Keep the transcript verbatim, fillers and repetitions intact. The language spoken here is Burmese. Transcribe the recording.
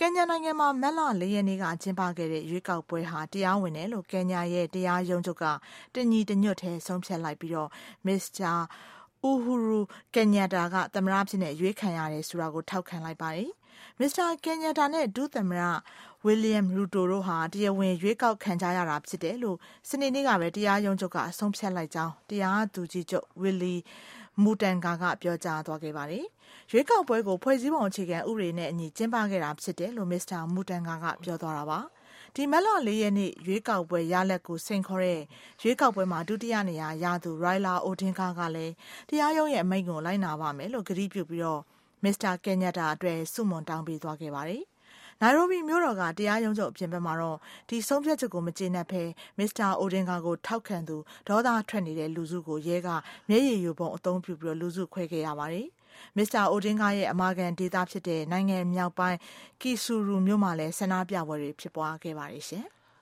ကင်ညာနိုင်ငံမှာမတ်လ၄ရက်နေ့ကကျင်းပခဲ့တဲ့ရွေးကောက်ပွဲဟာတရားဝင်တယ်လို့ကင်ညာရဲ့တရားရုံးချုပ်ကတညီတညွတ်ထဲဆုံးဖြတ်လိုက်ပြီးတော့မစ္စတာဦးဟူရူကင်ညာတာကသမ္မတဖြစ်နေရွေးခံရတယ်ဆိုတာကိုထောက်ခံလိုက်ပါတယ်မစ္စတာကင်ညာတာနဲ့ဒုသမ္မတဝီလီယမ်ရူတိုတို့ဟာတရားဝင်ရွေးကောက်ခံကြရတာဖြစ်တယ်လို့စနေနေ့ကပဲတရားရုံးချုပ်ကအဆုံးဖြတ်လိုက်ကြောင်းတရားသူကြီးချုပ်ဝီလီမူတန်ကာကပြောကြားသွားခဲ့ပါတယ်ရွေးကောက်ပွဲကိုဖွဲ့စည်းပုံအခြေခံဥပဒေနဲ့အညီကျင်းပခဲ့တာဖြစ်တယ်လို့မစ္စတာမူတန်ကာကပြောသွားတာပါဒီမတ်လ၄ရက်နေ့ရွေးကောက်ပွဲရလဒ်ကိုစိန်ခေါ်တဲ့ရွေးကောက်ပွဲမှာဒုတိယနေရာရသူရိုင်လာအိုဒင်ကာကလည်းတရားရုံးရဲ့အမိန့်ကိုလိုက်နာပါမယ်လို့ကတိပြုပြီးတော့မစ္စတာကင်ညာတာအတွက်စုမွန်တောင်းပေးသွားခဲ့ပါတယ်နိုင်ရိုဘီမြို့တော်ကတရားရုံးချုပ်အပြင်ဘက်မှာတော့ဒီဆုံးဖြတ်ချက်ကိုမကျေနပ်ဘဲမစ္စတာအိုဒင်ကာကိုထောက်ခံသူဒေါသထွက်နေတဲ့လူစုကိုရဲကမျက်ရည်ယိုပုံအသုံးပြုပြီးလူစုခွဲခဲ့ရပါတယ်မစ္စတာအိုဒင်ကာရဲ့အမာခံဒေသဖြစ်တဲ့နိုင်ငံမြောက်ပိုင်းကီဆူရူမြို့မှာလည်းဆန္ဒပြပွဲတွေဖြစ်ပွားခဲ့ပါတယ်ရှင်။